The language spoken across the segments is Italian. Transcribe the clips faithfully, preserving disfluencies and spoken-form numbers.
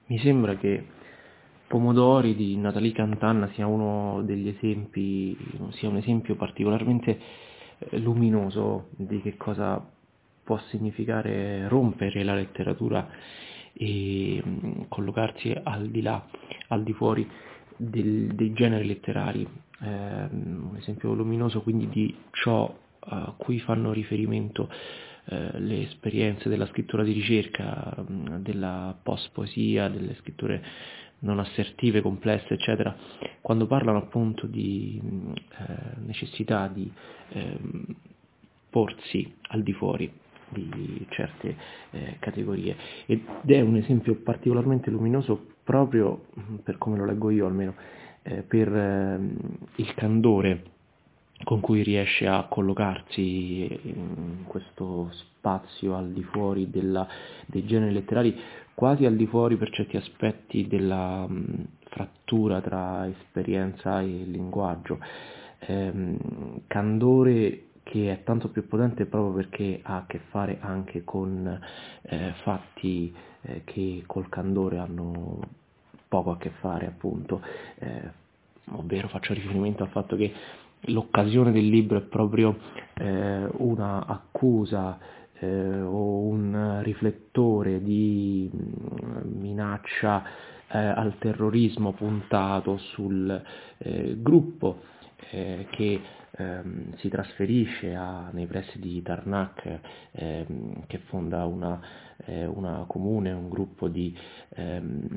Mi sembra che Pomodori di Nathalie Cantanna sia uno degli esempi, sia un esempio particolarmente eh, luminoso di che cosa può significare rompere la letteratura e mh, collocarsi al di là, al di fuori del- dei generi letterari. Ehm, un esempio luminoso quindi di ciò a cui fanno riferimento eh, le esperienze della scrittura di ricerca, mh, della post-poesia, delle scritture non assertive, complesse, eccetera, quando parlano appunto di mh, eh, necessità di ehm, porsi al di fuori di certe eh, categorie. Ed è un esempio particolarmente luminoso proprio, mh, per come lo leggo io almeno, eh, per ehm, il candore con cui riesce a collocarsi in questo spazio al di fuori della, dei generi letterari, quasi al di fuori per certi aspetti della mh, frattura tra esperienza e linguaggio. Ehm, candore che è tanto più potente proprio perché ha a che fare anche con eh, fatti eh, che col candore hanno poco a che fare, appunto, eh, ovvero faccio riferimento al fatto che l'occasione del libro è proprio eh, una accusa eh, o un riflettore di mh, minaccia eh, al terrorismo puntato sul eh, gruppo eh, che ehm, si trasferisce a, nei pressi di Tarnac, ehm, che fonda una, eh, una comune, un gruppo di ehm,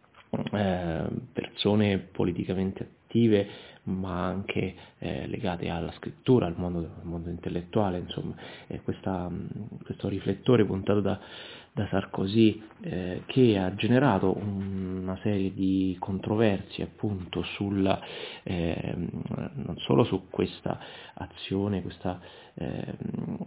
eh, persone politicamente attive, ma anche eh, legate alla scrittura, al mondo, al mondo intellettuale, insomma, e questa, questo riflettore puntato da, da Sarkozy eh, che ha generato una serie di controversie appunto sulla, eh, non solo su questa azione, questa, eh,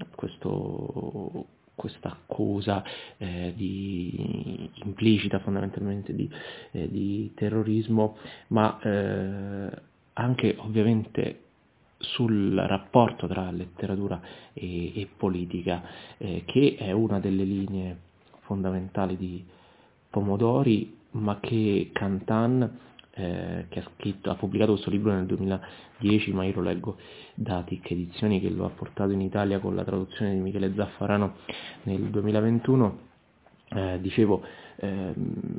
questo, questa accusa eh, di, implicita fondamentalmente di, eh, di terrorismo, ma eh, anche ovviamente sul rapporto tra letteratura e, e politica, eh, che è una delle linee fondamentali di Pomodori, ma che Cantan, eh, che ha, scritto, ha pubblicato questo libro nel duemiladieci, ma io lo leggo da Tic Edizioni, che lo ha portato in Italia con la traduzione di Michele Zaffarano nel duemilaventuno, eh, dicevo, ehm,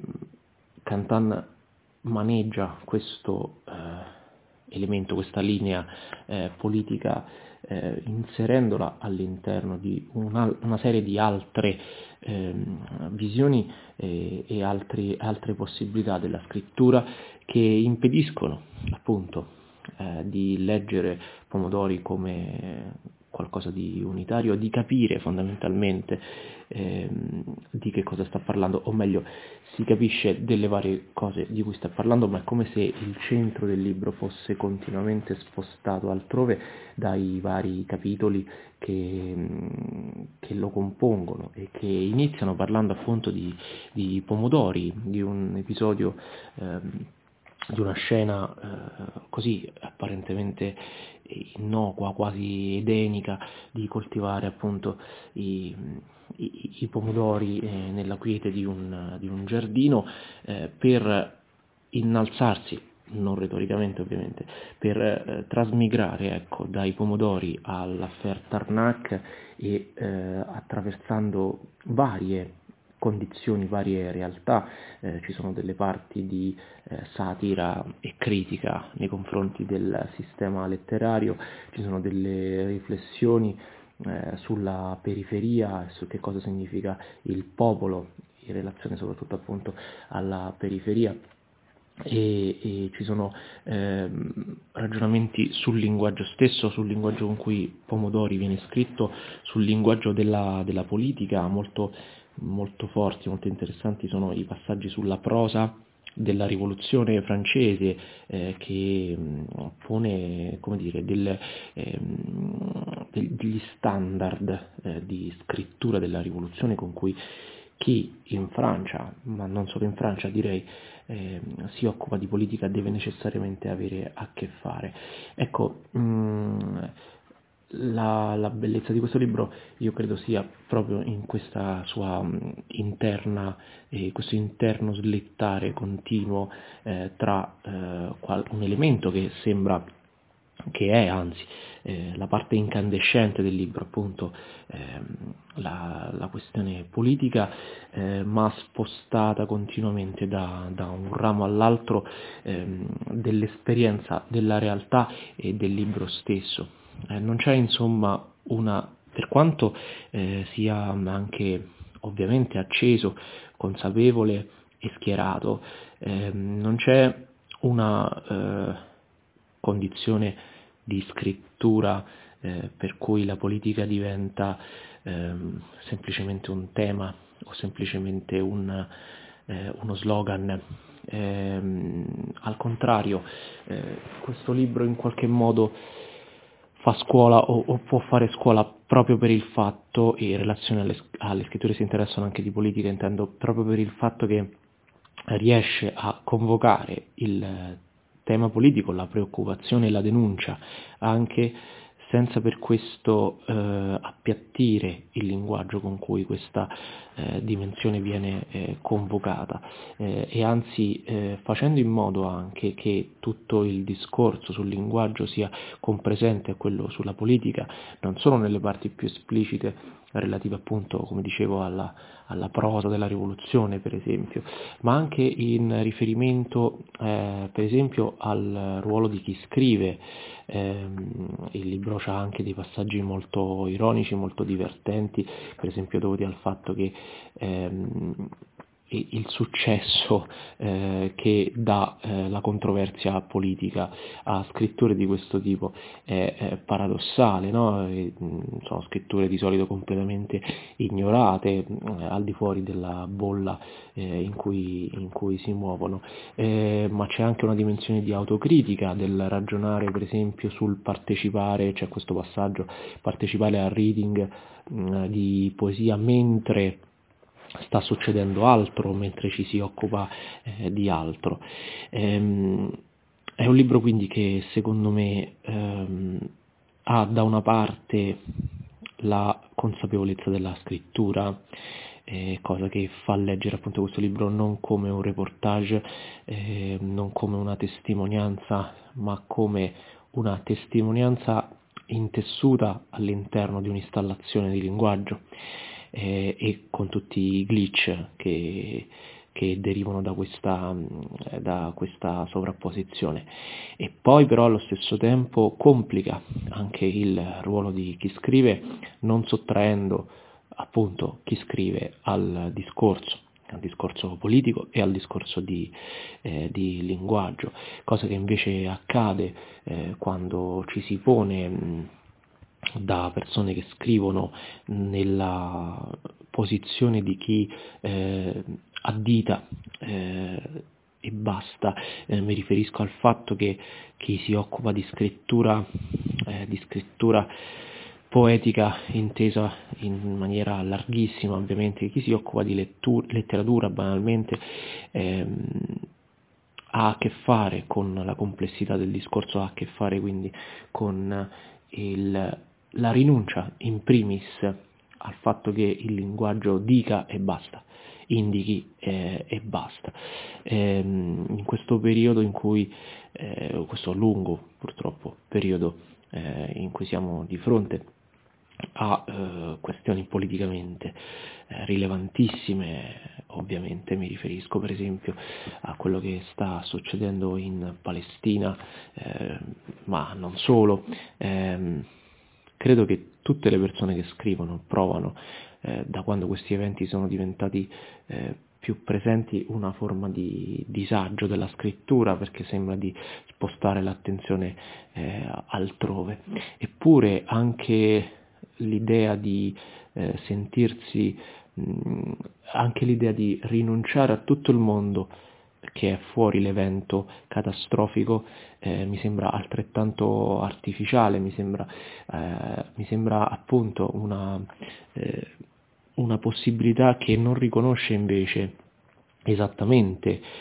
Cantan maneggia questo eh, elemento, questa linea eh, politica, eh, inserendola all'interno di una, una serie di altre ehm, visioni eh, e altri, altre possibilità della scrittura che impediscono appunto eh, di leggere Pomodori come qualcosa di unitario, di capire fondamentalmente ehm, di che cosa sta parlando, o meglio, si capisce delle varie cose di cui sta parlando, ma è come se il centro del libro fosse continuamente spostato altrove dai vari capitoli che, che lo compongono e che iniziano parlando appunto di, di pomodori, di un episodio, ehm, di una scena eh, così apparentemente innocua, quasi edenica, di coltivare appunto i, i, i pomodori eh, nella quiete di un, di un giardino eh, per innalzarsi, non retoricamente ovviamente, per eh, trasmigrare ecco, dai pomodori all'affaire Tarnac e eh, attraversando varie condizioni, varie realtà, eh, ci sono delle parti di eh, satira e critica nei confronti del sistema letterario, ci sono delle riflessioni eh, sulla periferia e su che cosa significa il popolo in relazione soprattutto appunto alla periferia. E, e ci sono ehm, ragionamenti sul linguaggio stesso, sul linguaggio con cui Pomodori viene scritto, sul linguaggio della, della politica, molto, molto forti, molto interessanti sono i passaggi sulla prosa della rivoluzione francese eh, che mh, pone come dire, del, ehm, del- degli standard eh, di scrittura della rivoluzione con cui chi in Francia, ma non solo in Francia direi, eh, si occupa di politica deve necessariamente avere a che fare. Ecco, mh, la, la bellezza di questo libro io credo sia proprio in questa sua mh, interna, eh, questo interno slittare continuo eh, tra eh, qual- un elemento che sembra, che è anzi eh, la parte incandescente del libro, appunto ehm, la, la questione politica, eh, ma spostata continuamente da, da un ramo all'altro ehm, dell'esperienza, della realtà e del libro stesso. Eh, non c'è insomma una, per quanto eh, sia anche ovviamente acceso, consapevole e schierato, ehm, non c'è una eh, condizione di scrittura eh, per cui la politica diventa ehm, semplicemente un tema o semplicemente un, eh, uno slogan. Ehm, al contrario, eh, questo libro in qualche modo fa scuola o, o può fare scuola proprio per il fatto, e in relazione alle, alle scritture si interessano anche di politica, intendo, proprio per il fatto che riesce a convocare il tema politico, la preoccupazione e la denuncia, anche senza per questo eh, appiattire il linguaggio con cui questa eh, dimensione viene eh, convocata, eh, e anzi eh, facendo in modo anche che tutto il discorso sul linguaggio sia compresente a quello sulla politica, non solo nelle parti più esplicite relative appunto, come dicevo, alla, alla prosa della rivoluzione per esempio, ma anche in riferimento eh, per esempio al ruolo di chi scrive. Ehm, il libro ha anche dei passaggi molto ironici, molto divertenti, per esempio dovuti al fatto che ehm, il successo eh, che dà eh, la controversia politica a scritture di questo tipo è, è paradossale, no? E, mh, sono scritture di solito completamente ignorate, mh, al di fuori della bolla eh, in, cui, in cui si muovono, eh, ma c'è anche una dimensione di autocritica, del ragionare per esempio sul partecipare, c'è questo passaggio, partecipare al reading mh, di poesia mentre sta succedendo altro, mentre ci si occupa eh, di altro. Ehm, è un libro quindi che secondo me ehm, ha da una parte la consapevolezza della scrittura, eh, cosa che fa leggere appunto questo libro non come un reportage, eh, non come una testimonianza, ma come una testimonianza intessuta all'interno di un'installazione di linguaggio, eh, e con tutti i glitch che, che derivano da questa, da questa sovrapposizione. E poi però allo stesso tempo complica anche il ruolo di chi scrive, non sottraendo appunto chi scrive al discorso, al discorso politico e al discorso di, eh, di linguaggio, cosa che invece accade eh, quando ci si pone mh, da persone che scrivono nella posizione di chi eh, addita eh, e basta. Eh, mi riferisco al fatto che chi si occupa di scrittura, eh, di scrittura poetica intesa in maniera larghissima, ovviamente, chi si occupa di lettura, letteratura banalmente, ehm, ha a che fare con la complessità del discorso, ha a che fare quindi con il, la rinuncia in primis al fatto che il linguaggio dica e basta, indichi eh, e basta. Ehm, in questo periodo in cui, eh, questo lungo purtroppo periodo eh, in cui siamo di fronte a eh, questioni politicamente eh, rilevantissime, ovviamente mi riferisco per esempio a quello che sta succedendo in Palestina, eh, ma non solo. Ehm, credo che tutte le persone che scrivono provano, eh, da quando questi eventi sono diventati eh, più presenti, una forma di disagio della scrittura, perché sembra di spostare l'attenzione eh, altrove. Eppure anche l'idea di eh, sentirsi, mh, anche l'idea di rinunciare a tutto il mondo che è fuori l'evento catastrofico, eh, mi sembra altrettanto artificiale, mi sembra, eh, mi sembra appunto una, eh, una possibilità che non riconosce invece esattamente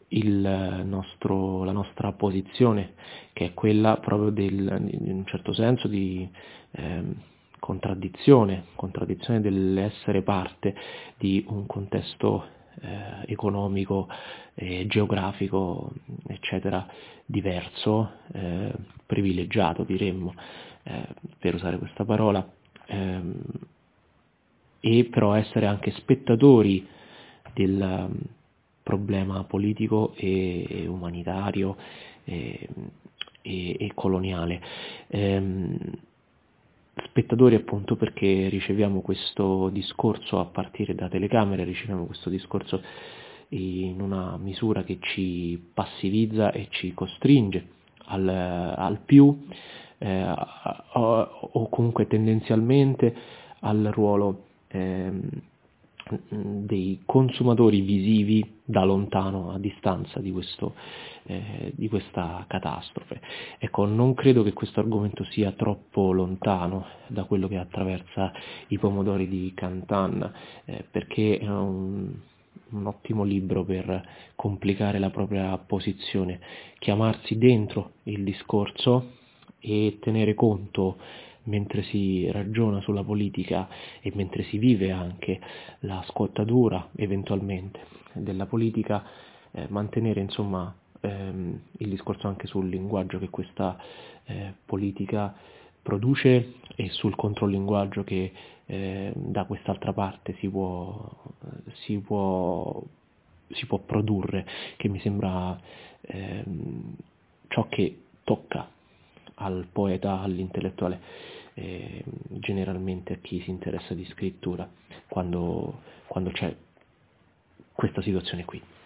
il nostro, la nostra posizione, che è quella proprio del, in un certo senso di ehm, contraddizione, contraddizione dell'essere parte di un contesto eh, economico, eh, geografico, eccetera, diverso, eh, privilegiato diremmo, eh, per usare questa parola, ehm, e però essere anche spettatori del um, problema politico e, e umanitario e, e, e coloniale. Ehm, spettatori appunto perché riceviamo questo discorso a partire da telecamere, riceviamo questo discorso in una misura che ci passivizza e ci costringe al, al più eh, o, o comunque tendenzialmente al ruolo ehm, dei consumatori visivi da lontano, a distanza di, questo, eh, di questa catastrofe. Ecco, non credo che questo argomento sia troppo lontano da quello che attraversa i pomodori di Cantan, eh, perché è un, un ottimo libro per complicare la propria posizione, chiamarsi dentro il discorso e tenere conto, mentre si ragiona sulla politica e mentre si vive anche la scottatura eventualmente della politica, eh, mantenere insomma ehm, il discorso anche sul linguaggio che questa eh, politica produce e sul controlinguaggio che eh, da quest'altra parte si può, si può, si può produrre, che mi sembra ehm, ciò che tocca al poeta, all'intellettuale, eh, generalmente a chi si interessa di scrittura, quando, quando c'è questa situazione qui.